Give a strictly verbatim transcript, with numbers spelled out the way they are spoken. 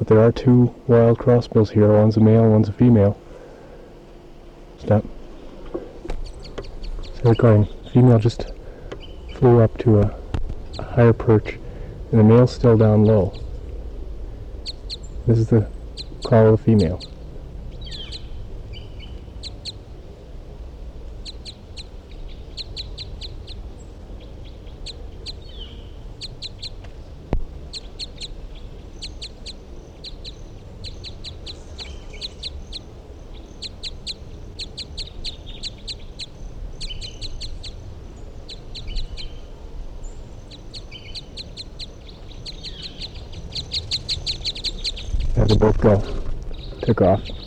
but there are two wild crossbills here. One's a male, one's a female. Stop. So they're going. Female just flew up to a, a higher perch, and the male's still down low. This is the call of the female. There they both go. Took off.